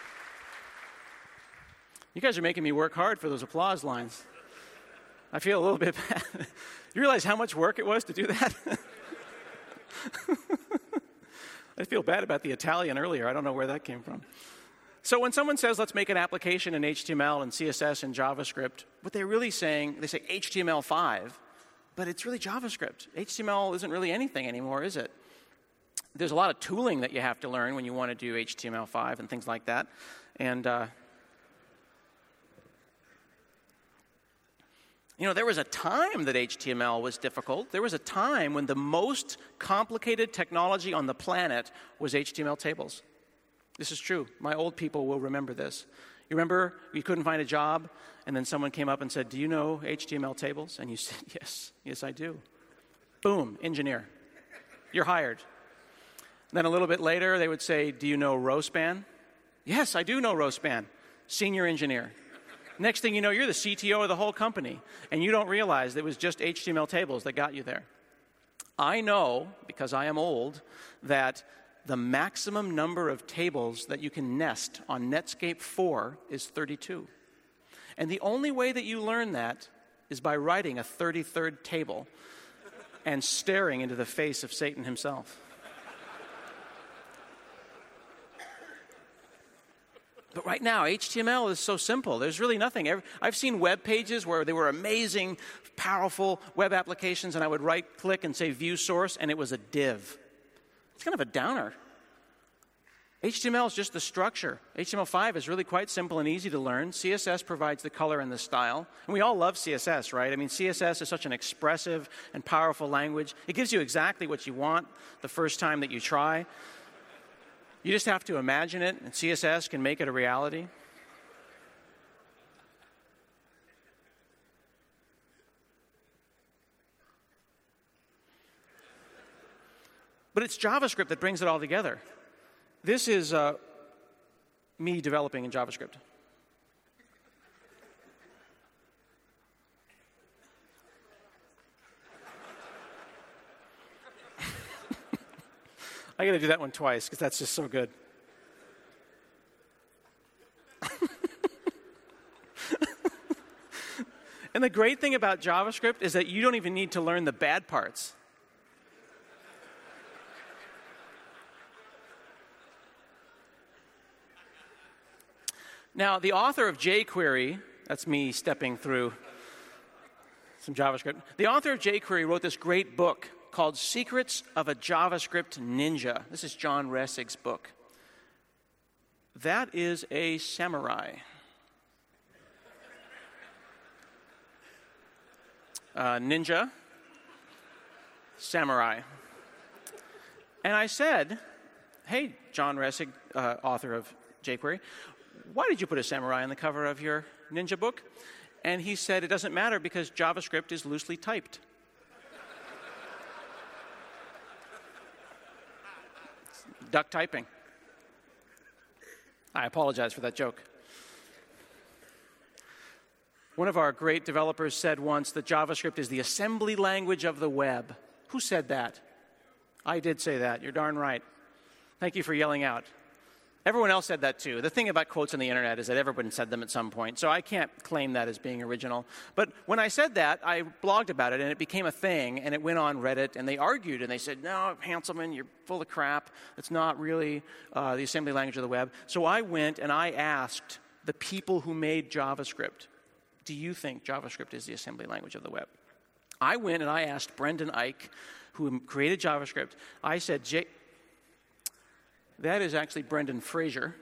You guys are making me work hard for those applause lines. I feel a little bit bad. You realize how much work it was to do that? I feel bad about the Italian earlier. I don't know where that came from. So when someone says, let's make an application in H T M L and C S S and JavaScript, what they're really saying, they say H T M L five, but it's really JavaScript. H T M L isn't really anything anymore, is it? There's a lot of tooling that you have to learn when you want to do H T M L five and things like that. And, uh, you know, there was a time that H T M L was difficult. There was a time when the most complicated technology on the planet was H T M L tables. This is true. My old people will remember this. You remember you couldn't find a job, and then someone came up and said, do you know H T M L tables? And you said, yes, yes, I do. Boom, engineer. You're hired. Then a little bit later, they would say, do you know Rospan? Yes, I do know Rospan. Senior engineer. Next thing you know, you're the C T O of the whole company, and you don't realize that it was just H T M L tables that got you there. I know, because I am old, that the maximum number of tables that you can nest on Netscape four is thirty-two. And the only way that you learn that is by writing a thirty-third table and staring into the face of Satan himself. But right now, H T M L is so simple. There's really nothing. I've seen web pages where they were amazing, powerful web applications, and I would right-click and say View Source, and it was a div. It's kind of a downer. H T M L is just the structure. H T M L five is really quite simple and easy to learn. C S S provides the color and the style. And we all love C S S, right? I mean, C S S is such an expressive and powerful language. It gives you exactly what you want the first time that you try. You just have to imagine it, and C S S can make it a reality. But it's JavaScript that brings it all together. This is uh, me developing in JavaScript. I got to do that one twice because that's just so good. And the great thing about JavaScript is that you don't even need to learn the bad parts. Now, the author of jQuery, that's me stepping through some JavaScript. The author of jQuery wrote this great book called Secrets of a JavaScript Ninja. This is John Ressig's book. That is a samurai. Uh, ninja, samurai. And I said, hey, John Ressig, uh, author of jQuery, why did you put a samurai on the cover of your ninja book? And he said, it doesn't matter because JavaScript is loosely typed. Duck typing. I apologize for that joke. One of our great developers said once that JavaScript is the assembly language of the web. Who said that? I did say that. You're darn right. Thank you for yelling out. Everyone else said that too. The thing about quotes on the internet is that everyone said them at some point, so I can't claim that as being original. But when I said that, I blogged about it, and it became a thing, and it went on Reddit, and they argued, and they said, no, Hanselman, you're full of crap. It's not really uh, the assembly language of the web. So I went and I asked the people who made JavaScript, do you think JavaScript is the assembly language of the web? I went and I asked Brendan Eich, who created JavaScript. I said, J that is actually Brendan Fraser.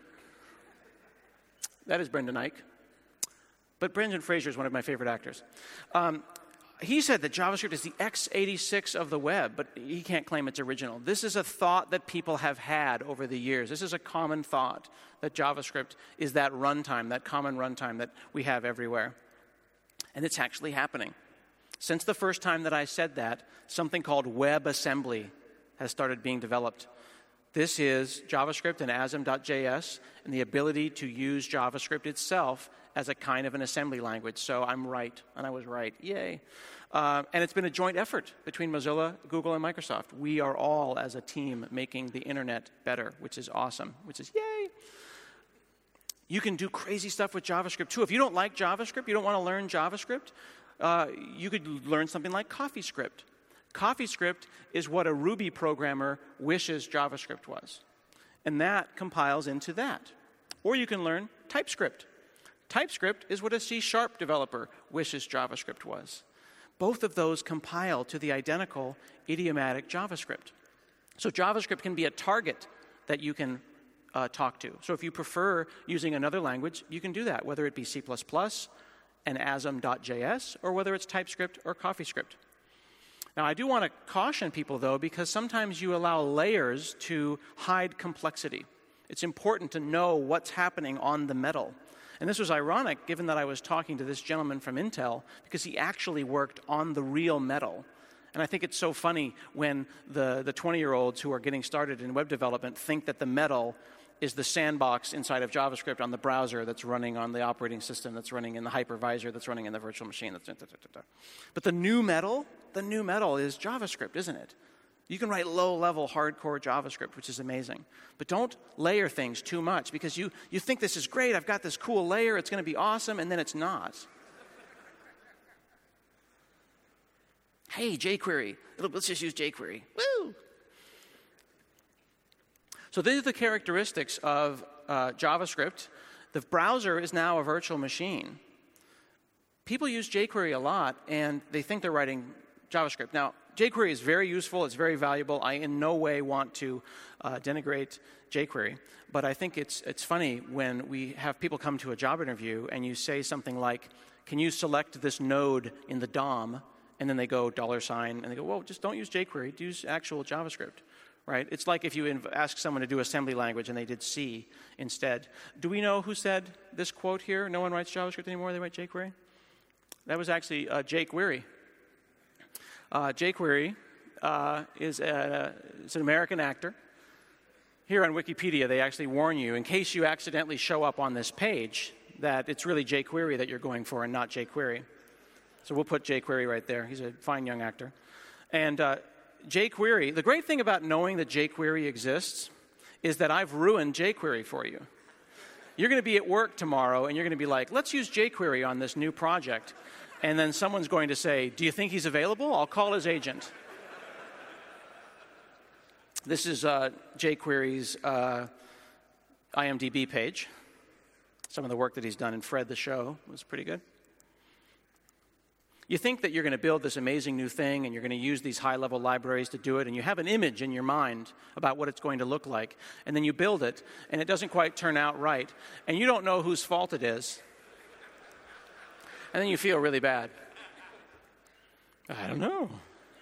That is Brendan Eich. But Brendan Fraser is one of my favorite actors. Um, he said that JavaScript is the x eighty-six of the web, but he can't claim it's original. This is a thought that people have had over the years. This is a common thought, that JavaScript is that runtime, that common runtime that we have everywhere. And it's actually happening. Since the first time that I said that, something called WebAssembly has started being developed. This is JavaScript and asm dot J S and the ability to use JavaScript itself as a kind of an assembly language. So I'm right, and I was right. Yay. Uh, and it's been a joint effort between Mozilla, Google, and Microsoft. We are all, as a team, making the internet better, which is awesome, which is yay. You can do crazy stuff with JavaScript, too. If you don't like JavaScript, you don't want to learn JavaScript, uh, you could learn something like CoffeeScript. CoffeeScript is what a Ruby programmer wishes JavaScript was. And that compiles into that. Or you can learn TypeScript. TypeScript is what a C Sharp developer wishes JavaScript was. Both of those compile to the identical idiomatic JavaScript. So JavaScript can be a target that you can uh, talk to. So if you prefer using another language, you can do that, whether it be C plus plus and asm dot J S, or whether it's TypeScript or CoffeeScript. Now, I do want to caution people, though, because sometimes you allow layers to hide complexity. It's important to know what's happening on the metal. And this was ironic, given that I was talking to this gentleman from Intel, because he actually worked on the real metal. And I think it's so funny when the, the twenty-year-olds who are getting started in web development think that the metal is the sandbox inside of JavaScript on the browser that's running on the operating system, that's running in the hypervisor, that's running in the virtual machine. That's, da, da, da, da. But the new metal, the new metal is JavaScript, isn't it? You can write low-level, hardcore JavaScript, which is amazing. But don't layer things too much, because you, you think this is great, I've got this cool layer, it's going to be awesome, and then it's not. Hey, jQuery. Let's just use jQuery. Woo! So these are the characteristics of uh, JavaScript. The browser is now a virtual machine. People use jQuery a lot, and they think they're writing JavaScript. Now, jQuery is very useful. It's very valuable. I in no way want to uh, denigrate jQuery, but I think it's, it's funny when we have people come to a job interview and you say something like, can you select this node in the D O M? And then they go dollar sign, and they go, well, just don't use jQuery. Use actual JavaScript. Right? It's like if you ask someone to do assembly language and they did C instead. Do we know who said this quote here? No one writes JavaScript anymore, they write jQuery? That was actually uh, Jake Weary. Uh, jQuery uh, is, a, is an American actor. Here on Wikipedia, they actually warn you, in case you accidentally show up on this page, that it's really jQuery that you're going for and not jQuery. So we'll put jQuery right there. He's a fine young actor. And uh, jQuery, the great thing about knowing that jQuery exists is that I've ruined jQuery for you. You're going to be at work tomorrow, and you're going to be like, let's use jQuery on this new project. And then someone's going to say, do you think he's available? I'll call his agent. This is uh, jQuery's uh, I M D B page. Some of the work that he's done in Fred the Show was pretty good. You think that you're going to build this amazing new thing and you're going to use these high-level libraries to do it, and you have an image in your mind about what it's going to look like, and then you build it, and it doesn't quite turn out right, and you don't know whose fault it is, and then you feel really bad. I don't know.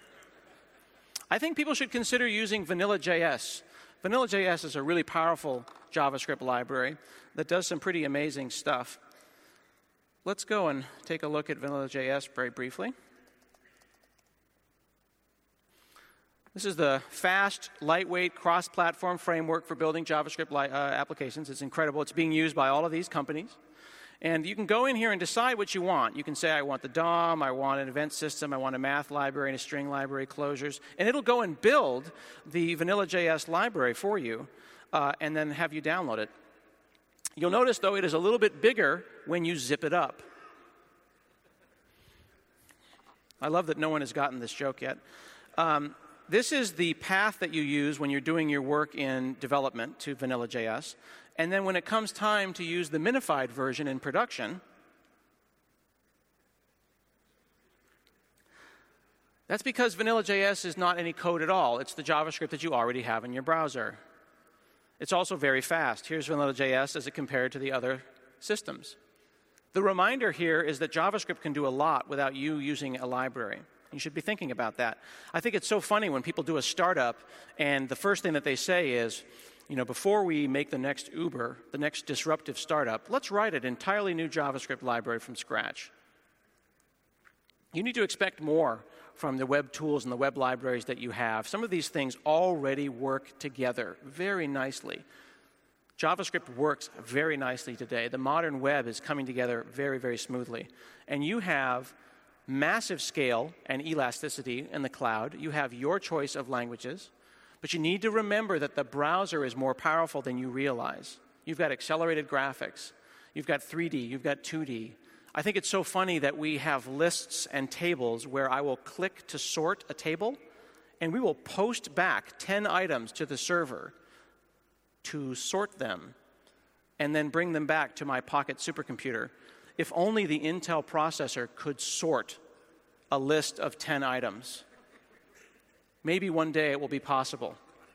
I think people should consider using Vanilla J S. Vanilla J S is a really powerful JavaScript library that does some pretty amazing stuff. Let's go and take a look at Vanilla J S very briefly. This is the fast, lightweight, cross-platform framework for building JavaScript li- uh, applications. It's incredible. It's being used by all of these companies. And you can go in here and decide what you want. You can say, I want the D O M, I want an event system, I want a math library and a string library, closures. And it'll go and build the Vanilla J S library for you uh, and then have you download it. You'll notice, though, it is a little bit bigger when you zip it up. I love that no one has gotten this joke yet. Um, this is the path that you use when you're doing your work in development to Vanilla J S. And then when it comes time to use the minified version in production, that's because Vanilla J S is not any code at all. It's the JavaScript that you already have in your browser. It's also very fast. Here's Vanilla J S as it compared to the other systems. The reminder here is that JavaScript can do a lot without you using a library. You should be thinking about that. I think it's so funny when people do a startup and the first thing that they say is, you know, before we make the next Uber, the next disruptive startup, let's write an entirely new JavaScript library from scratch. You need to expect more from the web tools and the web libraries that you have. Some of these things already work together very nicely. JavaScript works very nicely today. The modern web is coming together very, very smoothly. And you have massive scale and elasticity in the cloud. You have your choice of languages. But you need to remember that the browser is more powerful than you realize. You've got accelerated graphics. You've got three D. You've got two D. I think it's so funny that we have lists and tables where I will click to sort a table, and we will post back ten items to the server to sort them and then bring them back to my Pocket supercomputer. If only the Intel processor could sort a list of ten items. Maybe one day it will be possible.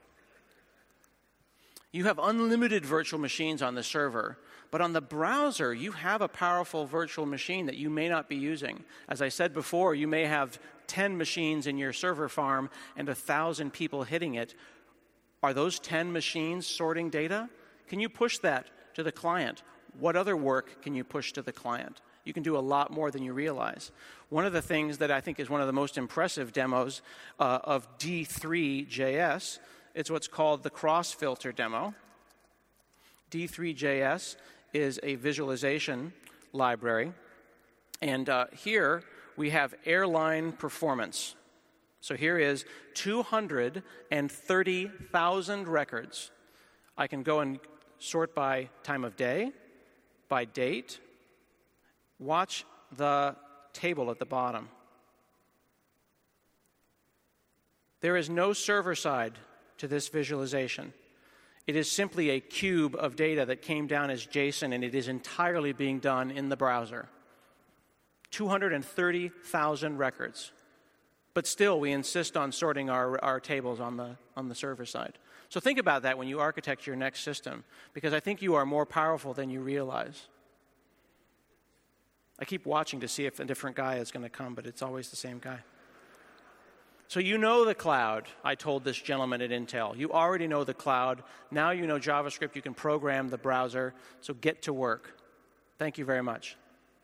You have unlimited virtual machines on the server, but on the browser, you have a powerful virtual machine that you may not be using. As I said before, you may have ten machines in your server farm and one thousand people hitting it. Are those ten machines sorting data? Can you push that to the client? What other work can you push to the client? You can do a lot more than you realize. One of the things that I think is one of the most impressive demos uh, of D three J S is what's called the cross-filter demo. D three J S is a visualization library. And uh, here we have airline performance. So here is two hundred thirty thousand records. I can go and sort by time of day, by date. Watch the table at the bottom. There is no server side to this visualization. It is simply a cube of data that came down as JSON, and it is entirely being done in the browser. two hundred thirty thousand records. But still, we insist on sorting our, our tables on the, on the server side. So think about that when you architect your next system, because I think you are more powerful than you realize. I keep watching to see if a different guy is going to come, but it's always the same guy. So you know the cloud, I told this gentleman at Intel. You already know the cloud. Now you know JavaScript. You can program the browser. So get to work. Thank you very much.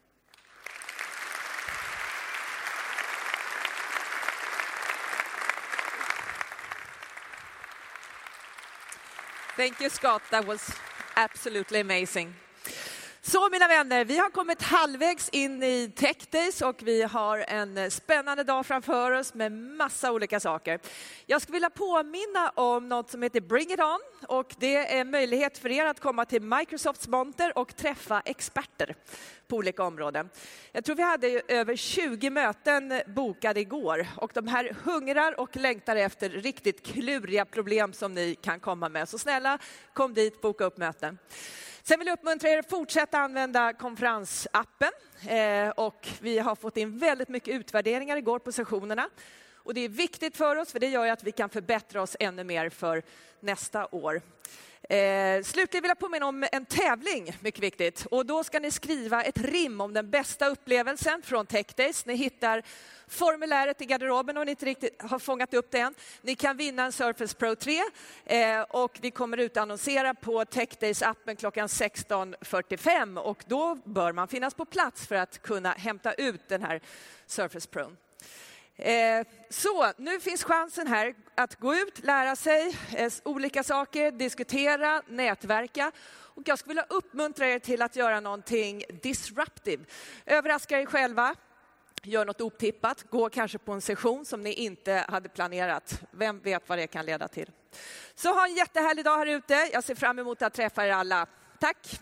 Thank you, Scott. That was absolutely amazing. Så mina vänner, vi har kommit halvvägs in i Tech Days och vi har en spännande dag framför oss med massa olika saker. Jag skulle vilja påminna om något som heter Bring It On, och det är möjlighet för er att komma till Microsofts monter och träffa experter på olika områden. Jag tror vi hade över tjugo möten bokade igår och de här hungrar och längtar efter riktigt kluriga problem som ni kan komma med. Så snälla, kom dit, boka upp möten. Sen vill jag uppmuntra er att fortsätta använda konferensappen eh, och vi har fått in väldigt mycket utvärderingar igår på sessionerna. Och det är viktigt för oss för det gör ju att vi kan förbättra oss ännu mer för nästa år. Eh, slutligen vill jag påminna om en tävling, mycket viktigt. Och då ska ni skriva ett rim om den bästa upplevelsen från Tech Days. Ni hittar formuläret i garderoben om ni inte riktigt har fångat upp det än. Ni kan vinna en Surface Pro tre eh, och vi kommer utannonsera på Tech Days-appen klockan sexton fyrtiofem. Och då bör man finnas på plats för att kunna hämta ut den här Surface Pro. Eh, så nu finns chansen här att gå ut, lära sig eh, olika saker, diskutera, nätverka. Och jag skulle vilja uppmuntra er till att göra någonting disruptive. Överraska er själva, gör något otippat, gå kanske på en session som ni inte hade planerat. Vem vet vad det kan leda till. Så ha en jättehärlig dag här ute. Jag ser fram emot att träffa er alla. Tack!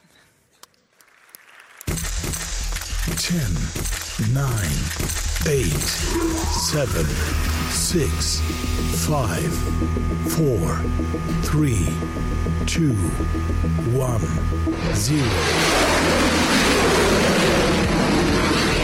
ten, nine, eight, seven, six, five, four, three, two, one, zero.